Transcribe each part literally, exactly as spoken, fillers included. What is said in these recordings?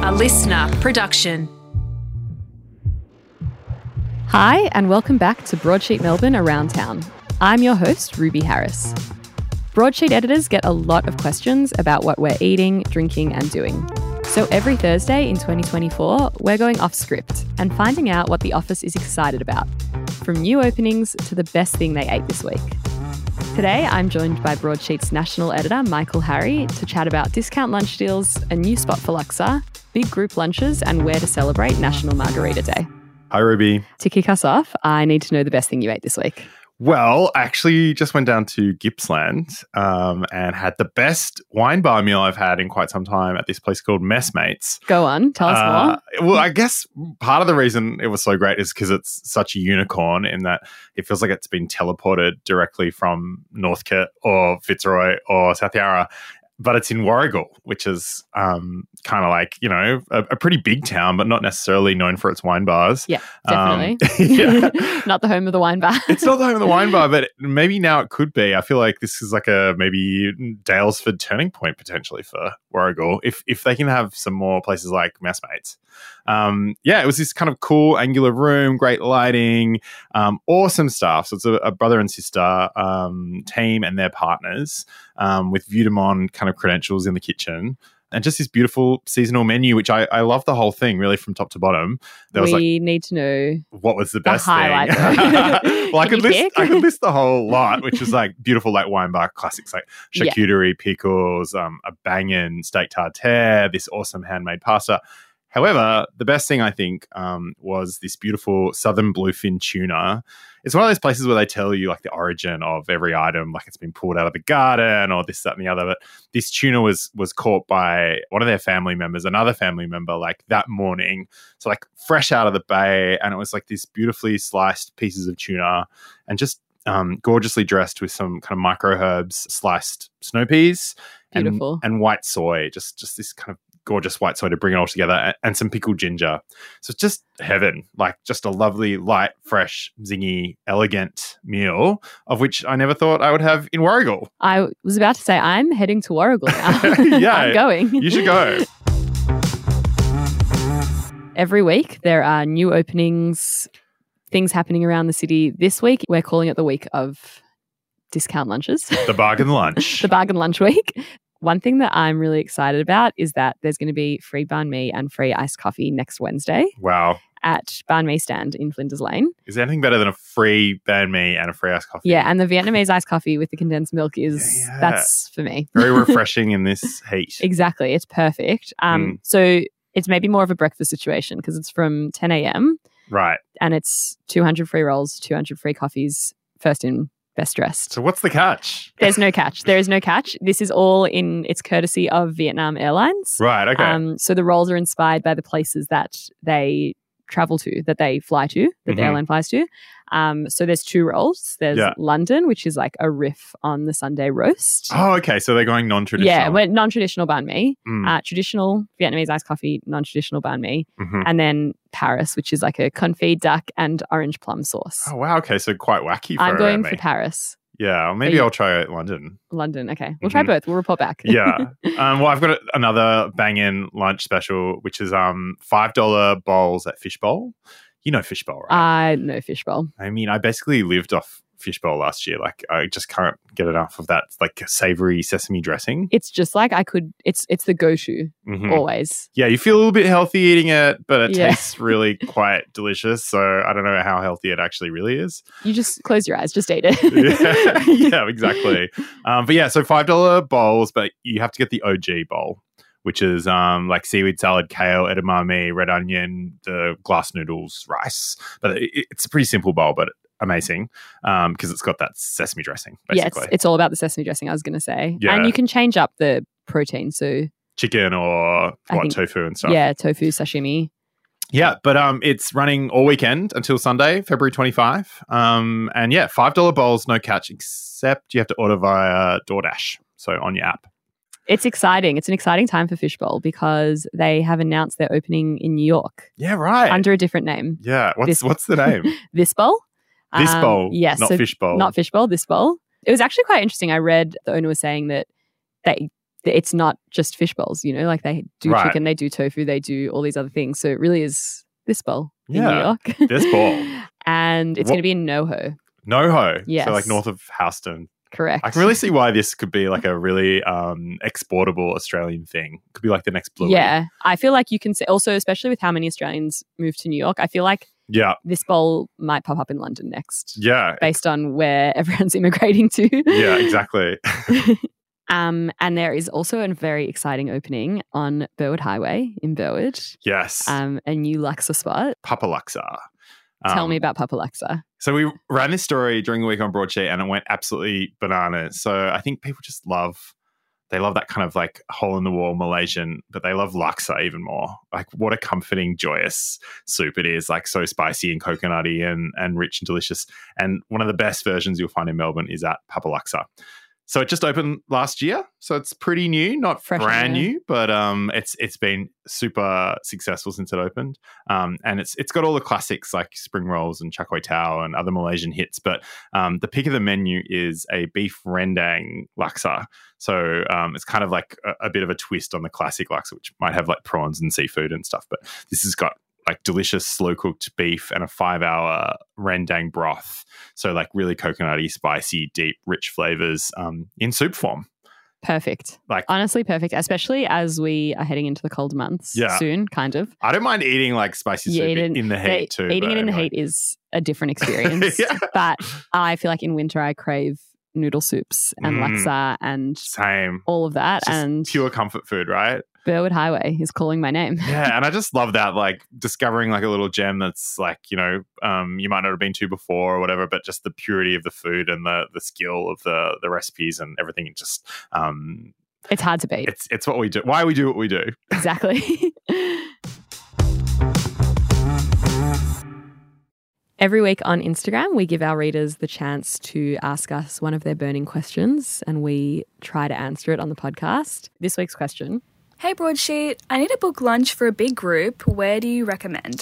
A listener production. Hi, and welcome back to Broadsheet Melbourne Around Town. I'm your host, Ruby Harris. Broadsheet editors get a lot of questions about what we're eating, drinking, and doing. So every Thursday in twenty twenty-four, we're going off script and finding out what the office is excited about, from new openings to the best thing they ate this week. Today, I'm joined by Broadsheet's national editor, Michael Harry, to chat about discount lunch deals, a new spot for Luxor, big group lunches, and where to celebrate National Margarita Day. Hi, Ruby. To kick us off, I need to know the best thing you ate this week. Well, I actually just went down to Gippsland um, and had the best wine bar meal I've had in quite some time at this place called Messmates. Go on, tell us uh, more. Well, I guess part of the reason it was so great is because it's such a unicorn in that it feels like it's been teleported directly from Northcote or Fitzroy or South Yarra. But it's in Warragul, which is um, kind of like, you know, a, a pretty big town, but not necessarily known for its wine bars. Yeah, definitely. Um, yeah. Not the home of the wine bar. It's not the home of the wine bar, but maybe now it could be. I feel like this is like a maybe Dalesford turning point potentially for Warragul if if they can have some more places like Messmates. Um, yeah, it was this kind of cool angular room, great lighting, um, awesome stuff. So it's a, a brother and sister um, team and their partners um, with vue de monde kind of credentials in the kitchen. And just this beautiful seasonal menu, which I, I love the whole thing, really, from top to bottom. There was we like, need to know what was the the best highlight. thing. Well, I Can could you list pick? I could list the whole lot, which is like beautiful, like wine bar classics, like Yeah. charcuterie, pickles, um, a banging steak tartare, this awesome handmade pasta. However, the best thing I think um, was this beautiful southern bluefin tuna. It's one of those places where they tell you like the origin of every item, like it's been pulled out of the garden or this, that, and the other. But this tuna was was caught by one of their family members, another family member, like that morning. So like fresh out of the bay, and it was like this beautifully sliced pieces of tuna, and just um, gorgeously dressed with some kind of micro herbs, sliced snow peas, and, Beautiful. and white soy. Just just this kind of gorgeous white soy to bring it all together, and, and some pickled ginger. So it's just heaven, like just a lovely, light, fresh, zingy, elegant meal, of which I never thought I would have in Warragul. I was about to say, I'm heading to Warragul now. Yeah. I'm going. You should go. Every week, there are new openings, things happening around the city. This week, we're calling it the week of discount lunches. The bargain lunch. The bargain lunch week. One thing that I'm really excited about is that there's going to be free banh mi and free iced coffee next Wednesday Wow. at Banh Mi Stand in Flinders Lane. Is there anything better than a free banh mi and a free iced coffee? Yeah, and the Vietnamese iced coffee with the condensed milk is, Yeah. that's for me. Very refreshing in this heat. Exactly. It's perfect. Um, Mm. So it's maybe more of a breakfast situation because it's from ten a.m. Right. and it's two hundred free rolls, two hundred free coffees, first in, best dressed. So what's the catch? There's no catch. There is no catch. This is all in its courtesy of Vietnam Airlines. Right. Okay. Um, so the rolls are inspired by the places that they travel to, that they fly to, that the Mhm. airline flies to. Um, so there's two rolls. There's Yeah. London, which is like a riff on the Sunday roast. oh, okay. So they're going non-traditional. Yeah, well, non-traditional banh mi, Mm. uh, traditional Vietnamese iced coffee, non-traditional banh mi, Mhm. and then Paris, which is like a confit duck and orange plum sauce. Oh, wow. Okay. So quite wacky for I'm a going banh for mi. Paris. Yeah. Well, maybe you- I'll try London. London. Okay, we'll try Mhm. both. We'll report back. Yeah. Um, well, I've got a, another bang-in lunch special, which is um five dollar bowls at Fishbowl. You know Fishbowl, right? I know fishbowl. I mean, I basically lived off Fishbowl last year. Like, I just can't get enough of that, like, savory sesame dressing. It's just like I could. It's it's the go-to Mhm. always. Yeah, you feel a little bit healthy eating it, but it Yeah. tastes really quite delicious. So I don't know how healthy it actually really is. You just close your eyes, just eat it. yeah, yeah, exactly. Um, but yeah, so five dollar bowls, but you have to get the O G bowl, which is um, like seaweed salad, kale, edamame, red onion, the glass noodles, rice. But it, it's a pretty simple bowl, but amazing um, because it's got that sesame dressing, Yeah, basically. it's, it's all about the sesame dressing. I was going to say, Yeah. and you can change up the protein. So Chicken or I what, think- tofu and stuff. yeah, tofu, sashimi. Yeah, but um, it's running all weekend until Sunday, February twenty-fifth. Um, and yeah, five dollar bowls, no catch, except you have to order via DoorDash, so on your app. It's exciting. It's an exciting time for Fishbowl because they have announced their opening in New York Yeah, right. under a different name. yeah, what's This- what's the name? This Bowl. This Um, bowl, yes, not so Fishbowl. Not Fishbowl, this bowl. It was actually quite interesting. I read the owner was saying that they it's not just fish bowls, you know, like they do Right. chicken, they do tofu, they do all these other things. So it really is this bowl in New Yeah, York. this bowl. And it's What- going to be in NoHo. NoHo. Yes. So like north of Houston. Correct. I can really see why this could be like a really um, exportable Australian thing. Could be like the next Bluey. Yeah. I feel like you can say also, especially with how many Australians move to New York, I feel like Yeah. this bowl might pop up in London next Yeah. based on where everyone's immigrating to. Yeah, exactly. Um, and there is also a very exciting opening on Burwood Highway in Burwood, Yes. um, a new Laksa spot. Papa Laksa. Tell Um, me about Papa Laksa. So we ran this story during the week on Broadsheet and it went absolutely bananas. So I think people just love, they love that kind of like hole in the wall Malaysian, but they love laksa even more. Like what a comforting, joyous soup it is, like so spicy and coconutty and, and rich and delicious. And one of the best versions you'll find in Melbourne is at Papa Laksa. So it just opened last year, so it's pretty new, not Fresh, brand yeah. new, but um, it's it's been super successful since it opened, um, and it's it's got all the classics like spring rolls and char kway teow and other Malaysian hits. But um, the pick of the menu is a beef rendang laksa, so um, it's kind of like a, a bit of a twist on the classic laksa, which might have like prawns and seafood and stuff. But this has got like delicious slow cooked beef and a five hour rendang broth. So like really coconutty, spicy, deep, rich flavors um, in soup form. Perfect. Like Honestly, perfect, especially as we are heading into the cold months Yeah. soon, kind of. I don't mind eating like spicy Yeah, soup eat in, it- in the they- heat too. Eating but it in the anyway. heat is a different experience. Yeah. But I feel like in winter I crave noodle soups and Mm. laksa and Same. all of that. Just And pure comfort food, right? Burwood Highway is calling my name. Yeah, and I just love that, like discovering like a little gem that's like, you know, um, you might not have been to before or whatever, but just the purity of the food and the the skill of the the recipes and everything. It just um, It's hard to beat. it's it's what we do. Why we do what we do. Exactly. Every week on Instagram, we give our readers the chance to ask us one of their burning questions and we try to answer it on the podcast. This week's question: Hey Broadsheet, I need to book lunch for a big group. Where do you recommend?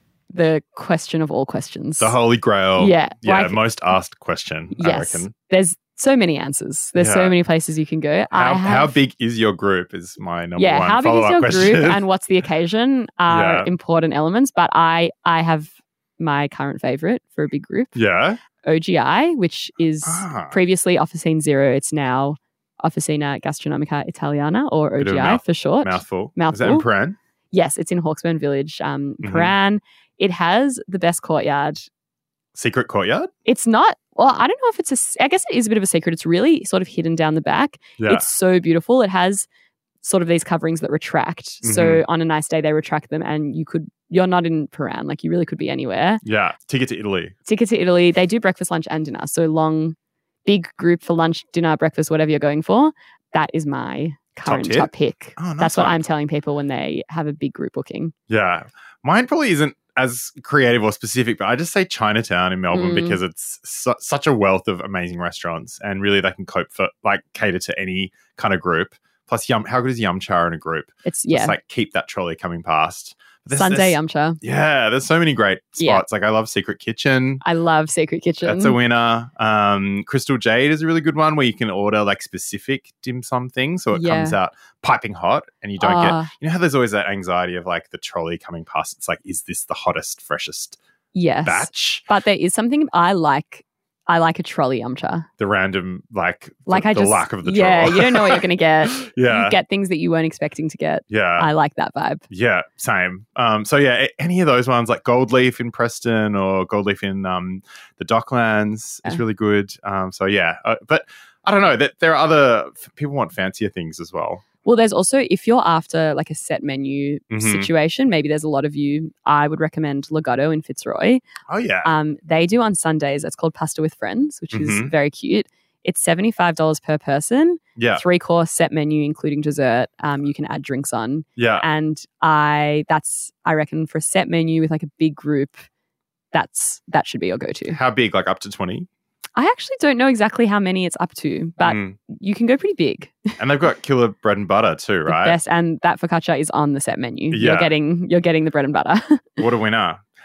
the question of all questions. The holy grail. Yeah, Yeah, like- most asked question, I Yes. reckon. There's so many answers. There's so Yeah. many places you can go. I How, have, how big is your group is my number yeah, one how big is follow-up your question. group and what's the occasion are Yeah. important elements. But I, I have my current favorite for a big group, yeah. O G I, which is Ah. previously Officine Zero. It's now Officina Gastronomica Italiana, or Bit of a O G I mouth- for short. Mouthful. Is Mouthful. that in Paran? Yes, it's in Hawksburn Village, um, Mhm. Paran. It has the best courtyard. Secret courtyard? It's not, well, I don't know if it's a, s- I guess it is a bit of a secret. It's really sort of hidden down the back. Yeah. It's so beautiful. It has sort of these coverings that retract. Mm-hmm. So on a nice day, they retract them and you could, you're not in Paran. Like you really could be anywhere. yeah. Ticket to Italy. Ticket to Italy. They do breakfast, lunch, and dinner. So long, big group for lunch, dinner, breakfast, whatever you're going for. That is my current tip? top pick. Oh, nice That's what one. I'm telling people when they have a big group booking. Yeah. Mine probably isn't as creative or specific, but I just say Chinatown in Melbourne Mm. because it's su- such a wealth of amazing restaurants and really they can cope for, like, cater to any kind of group. Plus, yum, how good is yum cha in a group? It's, yeah, Just like keep that trolley coming past. There's- Sunday there's- yum cha. Yeah, there's so many great Yeah. spots. Like I love Secret Kitchen. I love Secret Kitchen. That's a winner. Um, Crystal Jade is a really good one where you can order like specific dim sum things, so it Yeah. comes out piping hot, and you don't Ah. get. You know how there's always that anxiety of like the trolley coming past. It's like, is this the hottest, freshest Yes. batch? But there is something I like. I like a trolley yum cha. The random like Like the, I the just, luck of the yeah, draw. you don't know what you're going to get. Yeah. You get things that you weren't expecting to get. yeah. I like that vibe. Yeah, same. Um, so yeah, a- any of those ones like Gold Leaf in Preston or Gold Leaf in um, the Docklands is Yeah. really good. Um, so yeah, uh, but I don't know that there are other f- people want fancier things as well. Well, there's also, if you're after like a set menu Mhm. situation, maybe there's a lot of you, I would recommend Legato in Fitzroy. Oh yeah, Um, they do on Sundays, it's called Pasta with Friends, which is Mhm. very cute. It's seventy-five dollars per person, yeah, three course set menu, including dessert. Um, you can add drinks on. yeah. And I, that's, I reckon for a set menu with like a big group, that's, that should be your go-to. How big? Like up to twenty? I actually don't know exactly how many it's up to, but Mm. you can go pretty big. And they've got killer bread and butter too, The right? best, and that focaccia is on the set menu. Yeah. You're getting you're getting the bread and butter. What a winner!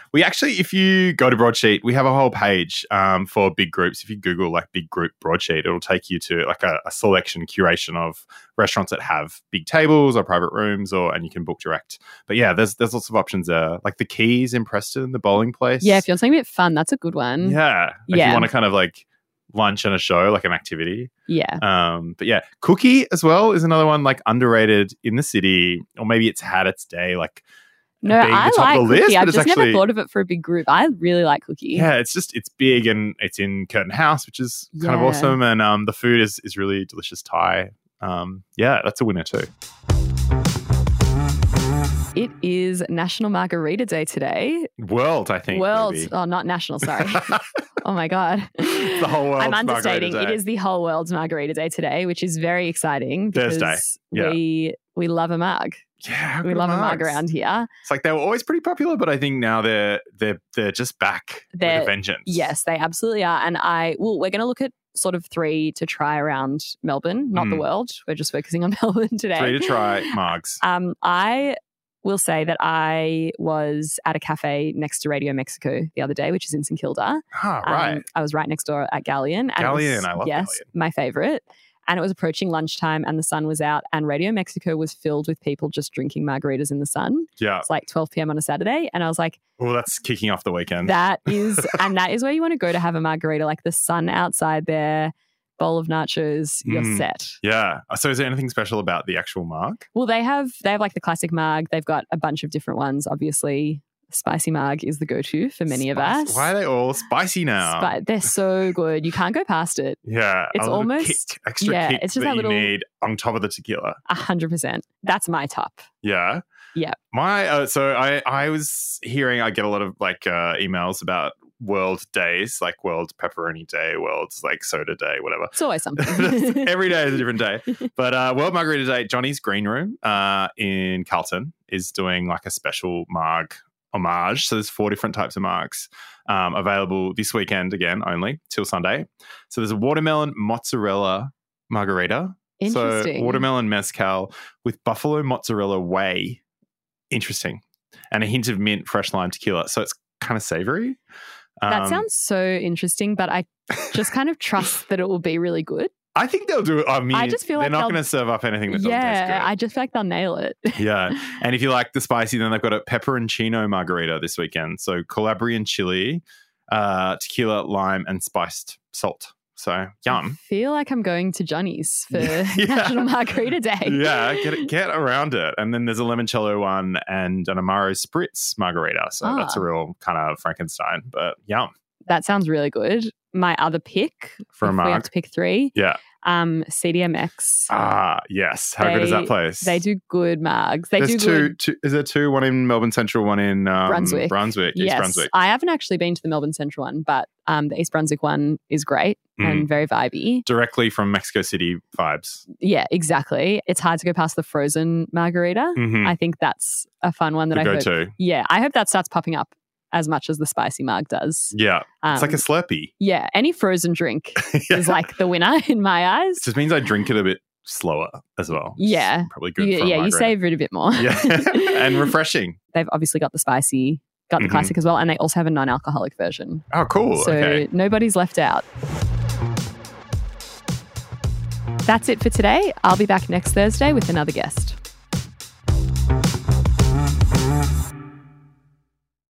We actually, if you go to Broadsheet, we have a whole page um, for big groups. If you Google like big group Broadsheet, it'll take you to like a, a selection curation of restaurants that have big tables or private rooms, or and you can book direct. But yeah, there's there's lots of options there. Like the Keys in Preston, the bowling place. Yeah, if you want something a bit fun, that's a good one. Yeah. If Yeah. you want to kind of like lunch and a show, like an activity. Yeah. Um, but yeah, Cookie as well is another one like underrated in the city, or maybe it's had its day like No, being I the top like of the Cookie. list, I've but it's just actually, never thought of it for a big group. I really like Cookie. yeah, it's just it's big and it's in Curtin House, which is kind of Yeah. awesome, and um, the food is is really delicious Thai. Um, yeah, that's a winner too. It is National Margarita Day today. World, I think. World. maybe. Oh, not national, sorry. Oh my God. The whole world's I'm understating. Margarita It Day. is the whole world's Margarita Day today, which is very exciting because Thursday. Yeah. we we love a marg. Yeah, how We good love are a marg margs? around here. It's like they were always pretty popular, but I think now they're they're they're just back They're- with a vengeance. Yes, they absolutely are. And I well, we're going to look at sort of three to try around Melbourne, not the Mm. world. We're just focusing on Melbourne today. Three to try margs. Um, I will say that I was at a cafe next to Radio Mexico the other day, which is in St Kilda. Ah, Um, right. I was right next door at Galleon. And it was- Galleon, I love yes, Galleon. my favorite. And it was approaching lunchtime and the sun was out and Radio Mexico was filled with people just drinking margaritas in the sun. Yeah. It's like twelve p.m. on a Saturday. And I was like, Well, that's kicking off the weekend. that is, and that is where you want to go to have a margarita, like the sun outside there, bowl of nachos, you're Mm. set. Yeah. So is there anything special about the actual marg? Well, they have, they have like the classic marg. They've got a bunch of different ones. Obviously, spicy marg is the go-to for many of Spice- us. Why are they all spicy now? Spi- they're so good. You can't go past it. yeah. It's a little almost- kick, extra yeah, kick it's just that that you little- need on top of the tequila. A hundred percent. That's my top. Yeah. Yeah. My uh, so I I was hearing I get a lot of like uh, emails about world days, like World Pepperoni Day, World like Soda Day, whatever. It's always something. Every day is a different day. But uh, World Margarita Day, Johnny's Green Room uh, in Carlton is doing like a special marg homage. So there's four different types of margs um, available this weekend again only till Sunday. So there's a watermelon mozzarella margarita. Interesting. So watermelon mezcal with buffalo mozzarella whey. Interesting. And a hint of mint, fresh lime tequila. So it's kind of savory. That Um, sounds so interesting, but I just kind of trust that it will be really good. I think they'll do it. I mean, I just feel they're like not they'll- going to serve up anything that Yeah, doesn't I just feel like they'll nail it. taste good. Yeah. And if you like the spicy, then they've got a pepperoncino margarita this weekend. So Calabrian chili, uh, tequila, lime, and spiced salt. So yum. I feel like I'm going to Johnny's for Yeah. National Margarita Day. Yeah, get it, get around it. And then there's a limoncello one and an Amaro Spritz margarita. So Ah. that's a real kind of Frankenstein, but yum. That sounds really good. My other pick, For a if we have marg. to pick three, Yeah. um, C D M X. Ah, yes. How good is They- that place? They do good margs. They There's do two, good two. Is there two? One in Melbourne Central, one in um, Brunswick. Brunswick, East Yes, Brunswick. I haven't actually been to the Melbourne Central one, but um, the East Brunswick one is great Mm. and very vibey. Directly from Mexico City vibes. Yeah, exactly. It's hard to go past the frozen margarita. Mm-hmm. I think that's a fun one that The I hope. go-to. Yeah, I hope that starts popping up as much as the spicy marg does. Yeah. It's like a Um, Slurpee. yeah, any frozen drink Yeah. is like the winner in my eyes. It just means I drink it a bit slower as well. It's Yeah. probably good You- for a yeah, you margarita. savor it a bit more. Yeah. And refreshing. They've obviously got the spicy, got the Mhm. classic as well, and they also have a non-alcoholic version. Oh, cool. So Okay. nobody's left out. That's it for today. I'll be back next Thursday with another guest.